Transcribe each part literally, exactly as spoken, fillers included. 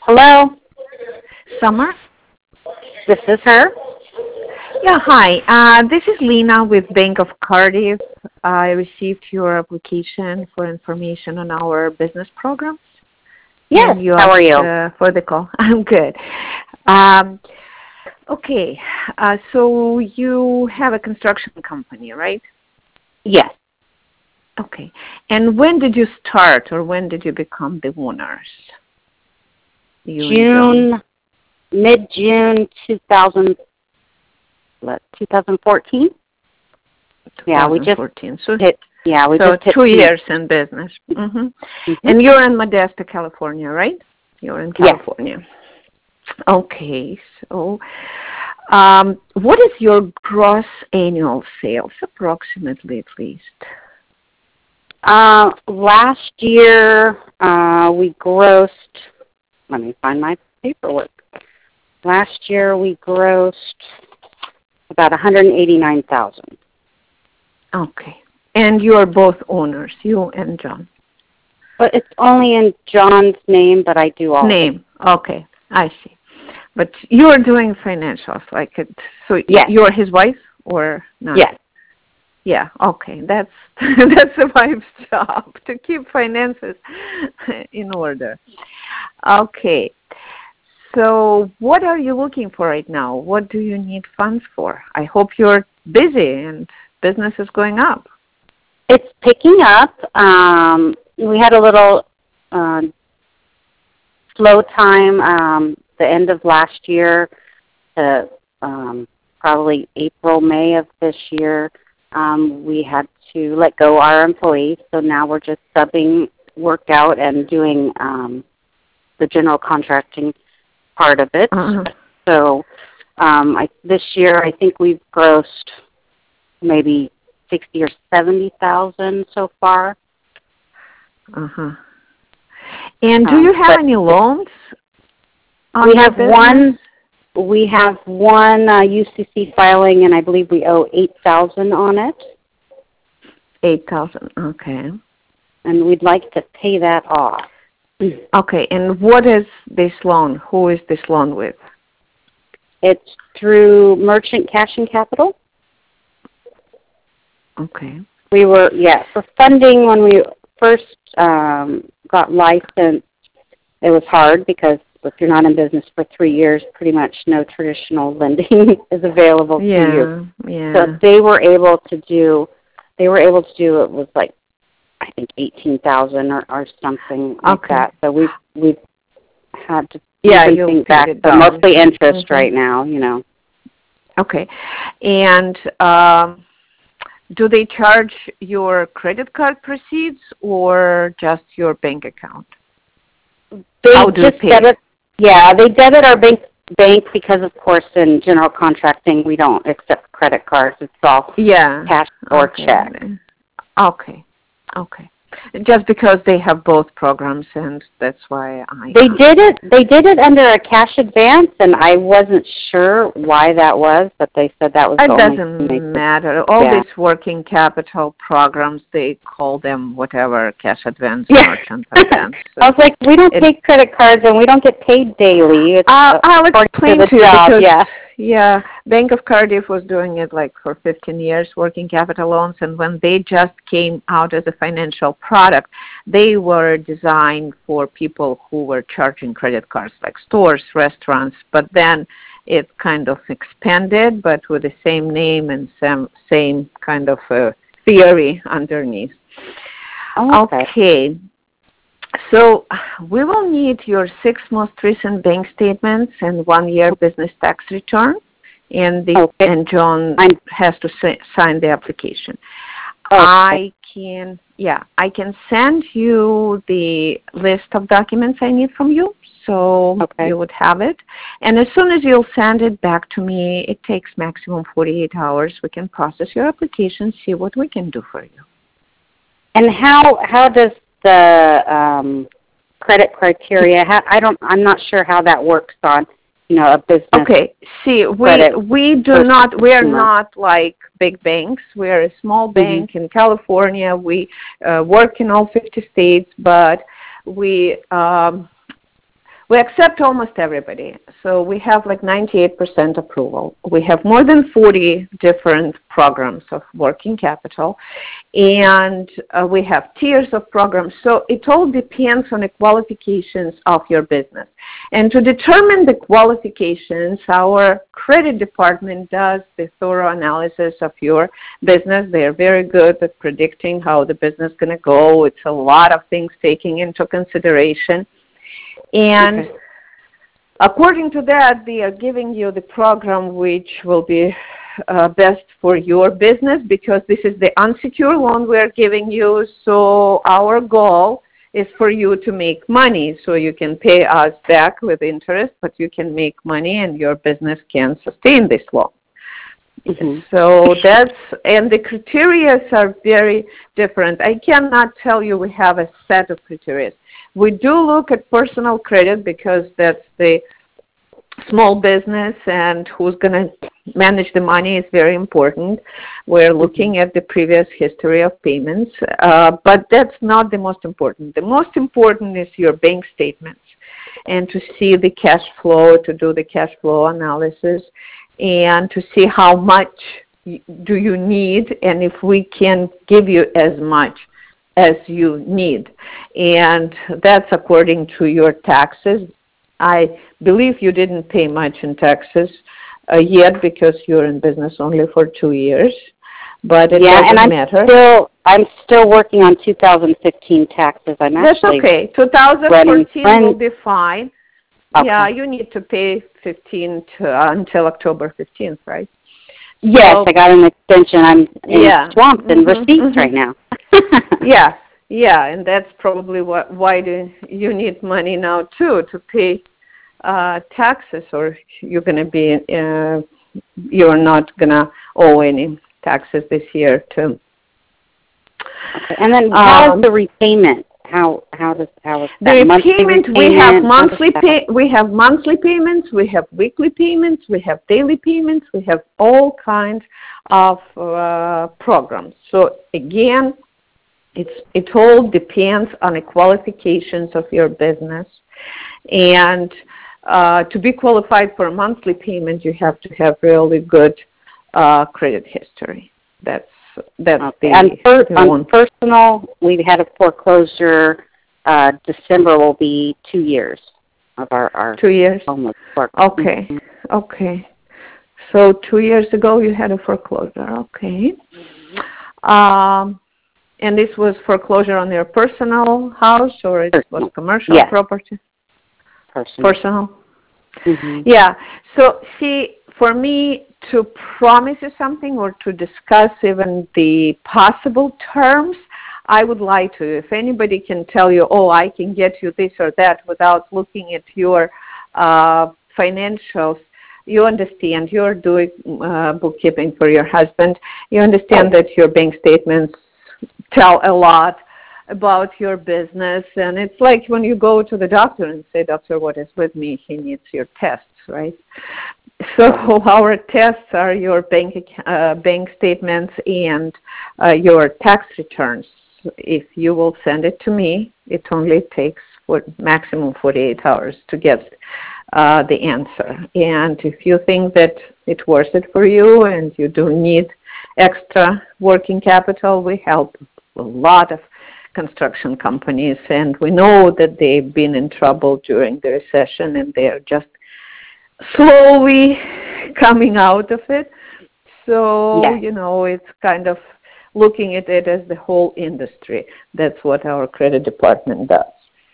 Hello, Summer? this is her. Yeah, hi. Uh, this is Lena with Bank of Cardiff. I received your application for information on our business program. Yes, And you how are asked you? uh, for the call. I'm good. Um, okay, uh, so you have a construction company, right? Yes, Okay. And when did you start or when did you become the owners? You and John? June, mid-June two thousand, what, twenty fourteen? Yeah, we just twenty fourteen. So, hit, yeah, we so just hit two two. years in business. hmm Mm-hmm. And you're in Modesto, California, right? You're in Yes. California. Okay. So um, what is your gross annual sales, approximately at least? Uh, last year, uh, we grossed, let me find my paperwork. Last year, we grossed about one hundred eighty-nine thousand dollars. Okay. And you are both owners, you and John. But it's only in John's name, but I do all of it. Name. Okay. I see. But you are doing financials, like it. So Yes. you're his wife or not? Yes. Yeah. Okay. That's that's a wife's job to keep finances in order. Okay. So what are you looking for right now? What do you need funds for? I hope you're busy and business is going up. It's picking up. Um, we had a little uh, slow time um, the end of last year to um, probably April, May of this year. Um, we had to let go our employees, so now we're just subbing work out and doing um, the general contracting part of it. Uh-huh. So um, I, this year, I think we've grossed maybe sixty or seventy thousand so far. Uh-huh. And do Um, you have any loans? On we your have business? one. We have one uh, U C C filing, and I believe we owe eight thousand on it. Eight thousand. Okay. And we'd like to pay that off. Okay. And what is this loan? Who is this loan with? It's through Merchant Cash and Capital. Okay. We were, yeah, for funding when we first um, got licensed, it was hard because if you're not in business for three years, pretty much no traditional lending is available Yeah. to you. Yeah. So they were able to do, they were able to do, it was like, I think eighteen thousand or, or something like Okay. that. So we've, we've had to Yeah, do you'll things pay back. it So down. mostly interest Mhm. right now, you know. Okay. And um, do they charge your credit card proceeds or just your bank account? They How do you just pay? debit, yeah, they debit our bank bank because, of course, in general contracting, we don't accept credit cards. It's all Yeah. cash or Okay. check. Okay. Okay. Just because they have both programs, and that's why I. They did it. They did it under a cash advance, and I wasn't sure why that was, but they said that was It the only thing they doesn't could. matter. All Yeah. these working capital programs, they call them whatever, cash advance, Yeah. merchant advance. So I was like, we don't it, take credit cards, and we don't get paid daily. It's uh, uh, I'll according explain to to the you job. because, Yeah. yeah, Bank of Cardiff was doing it like for fifteen years, working capital loans, and when they just came out as a financial product, they were designed for people who were charging credit cards, like stores, restaurants, but then it kind of expanded, but with the same name and same, same kind of uh, theory underneath. Oh, okay. Okay. So we will need your six most recent bank statements and one-year business tax return, and the Okay. and John I'm, has to si- sign the application. okay. I can, yeah, I can send you the list of documents I need from you, so Okay. you would have it. And as soon as you'll send it back to me, it takes maximum forty-eight hours. We can process your application, see what we can do for you. And how how does the um, credit criteria? How, I don't. I'm not sure how that works on, you know, a business. Okay. See, we credit we do versus not. We are consumer. not like big banks. We are a small Mhm. bank in California. We uh, work in all fifty states, but we um, We accept almost everybody. So we have like ninety-eight percent approval. We have more than forty different programs of working capital, and uh, we have tiers of programs. So it all depends on the qualifications of your business. And to determine the qualifications, our credit department does the thorough analysis of your business. They're very good at predicting how the business is going to go. It's a lot of things taking into consideration. And okay. According to that, they are giving you the program which will be uh, best for your business, because this is the unsecured loan we're giving you. So our goal is for you to make money, so you can pay us back with interest, but you can make money and your business can sustain this loan. Mm-hmm. So that's, and the criteria are very different. I cannot tell you we have a set of criteria. We do look at personal credit because that's the small business, and who's going to manage the money is very important. We're looking at the previous history of payments, uh, but that's not the most important. The most important is your bank statements, and to see the cash flow, to do the cash flow analysis, and to see how much do you need, and if we can give you as much as you need. And that's according to your taxes. I believe you didn't pay much in taxes uh, yet because you're in business only for two years, but it yeah, doesn't and I'm matter. Still, I'm still working on two thousand fifteen taxes. I'm That's actually okay. two thousand fourteen running, will be fine. Okay. Yeah, you need to pay fifteen to, uh, until October fifteenth, right? Yes, so, I got an extension. I'm yeah. swamped in mm-hmm, receipts mm-hmm. right now. yeah, yeah, and that's probably what, why do you need money now, too, to pay uh, taxes, or you're going to be, uh, you're not going to owe any taxes this year, too. Okay. And then how um, is the repayment? How how does how is that? The monthly repayment, repayment? we have monthly pay, we have monthly payments, we have weekly payments, we have daily payments, we have all kinds of uh, programs. So again, it's it all depends on the qualifications of your business, and uh, to be qualified for a monthly payment, you have to have really good uh, credit history. That's That's okay. the, on, per, the on one. personal, we had a foreclosure. Uh, December will be two years of our, our two years. homeless work. Okay, mm-hmm. okay. So two years ago you had a foreclosure. Okay. Um, and this was foreclosure on your personal house, or it personal. was commercial yes. property? Personal. Personal. Mm-hmm. Yeah. So see, for me to promise you something or to discuss even the possible terms, I would like to. If anybody can tell you, oh, I can get you this or that without looking at your uh, financials, you understand, you're doing uh, bookkeeping for your husband, you understand that your bank statements tell a lot about your business, and it's like when you go to the doctor and say, doctor, what is with me? He needs your tests, right? So our tests are your bank uh, bank statements and uh, your tax returns. If you will send it to me, it only takes for maximum forty-eight hours to get uh, the answer. And if you think that it's worth it for you and you do need extra working capital, we help a lot of construction companies, and we know that they've been in trouble during the recession, and they're just slowly coming out of it. So, yes. you know, it's kind of looking at it as the whole industry. That's what our credit department does.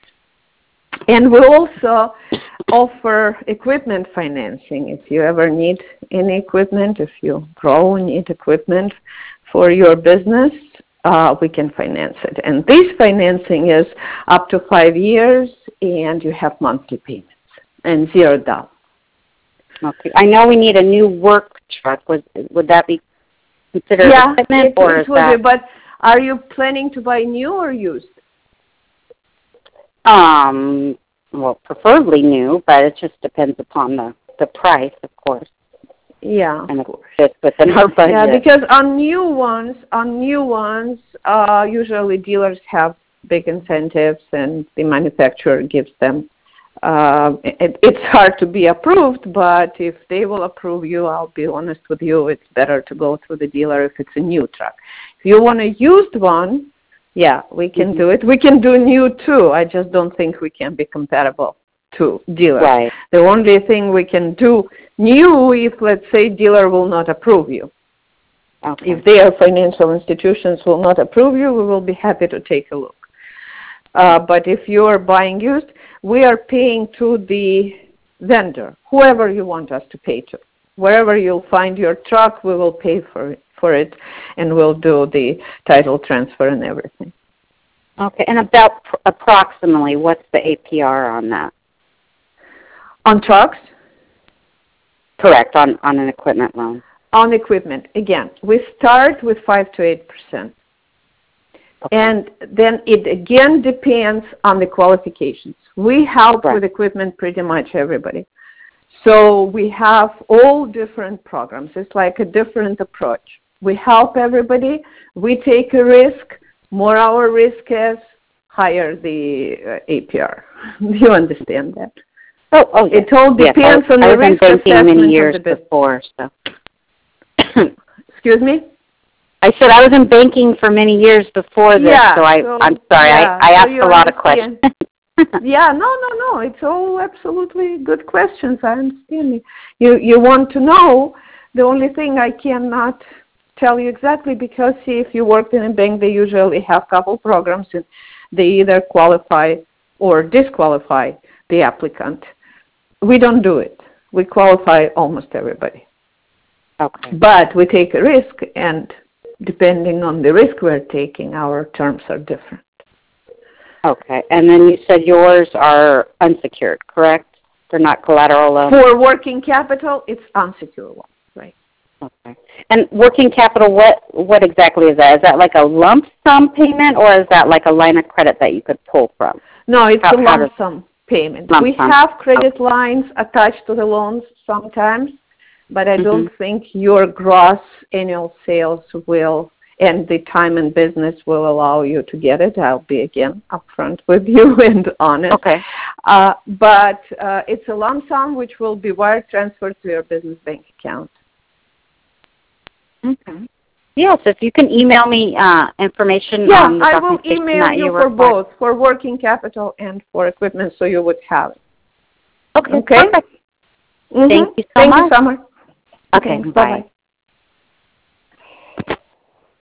And we also offer equipment financing. If you ever need any equipment, if you grow and need equipment for your business, uh, we can finance it. And this financing is up to five years, and you have monthly payments and zero down. Okay. I know we need a new work truck. Would would that be considered yeah, equipment, it, or it is would that? Be, but are you planning to buy new or used? Um. Well, preferably new, but it just depends upon the the price, of course. Yeah, and of course. It's within our budget. Yeah, because on new ones, on new ones, uh, usually dealers have big incentives, and the manufacturer gives them Uh, it, it's hard to be approved, but if they will approve you, I'll be honest with you, it's better to go through the dealer if it's a new truck. If you want a used one, yeah, we can mm-hmm. do it. We can do new too. I just don't think we can be compatible to dealers. Right. The only thing we can do new if, let's say, dealer will not approve you. Okay. If their financial institutions will not approve you, we will be happy to take a look. Uh, but if you are buying used, we are paying to the vendor, whoever you want us to pay to. Wherever you'll find your truck, we will pay for it, for it, and we'll do the title transfer and everything. Okay, and about pr- approximately, what's the A P R on that? On trucks? Correct, on, on an equipment loan. On equipment, again, we start with five to eight percent. Okay. And then it again depends on the qualifications. We help right. with equipment pretty much everybody. So we have all different programs. It's like a different approach. We help everybody. We take a risk. More our risk is, higher the uh, A P R. Do you understand that? Oh, oh yes. It all depends yes, I, on the I risk assessment many years of the business. Before, so. Excuse me? I said I was in banking for many years before this, yeah, so, I, so I'm sorry, yeah, I, I asked so a lot understand. of questions. yeah, no, no, no. It's all absolutely good questions. I understand. You, you want to know. The only thing I cannot tell you exactly because, see, if you worked in a bank, they usually have a couple programs, and they either qualify or disqualify the applicant. We don't do it. We qualify almost everybody. Okay. But we take a risk, and depending on the risk we're taking, our terms are different. Okay. And then you said yours are unsecured, correct? They're not collateral loans? For working capital, it's unsecured loan, right? Okay. And working capital, what what exactly is that? Is that like a lump sum payment, or is that like a line of credit that you could pull from? No, it's how, a lump sum payment. Lump we sum. have credit okay. lines attached to the loans sometimes, but I mm-hmm. don't think your gross annual sales will, and the time in business will allow you to get it. I'll be, again, upfront with you and honest. Okay. Uh, but uh, it's a lump sum which will be wire transferred to your business bank account. Okay. Yes, if you can email me uh, information yeah, on the I will documentation email that you, you for require. both, for working capital and for equipment, so you would have it. Okay, okay? perfect. Mm-hmm. Thank you so Thank much. you so much. Okay, Thanks. bye. Bye-bye.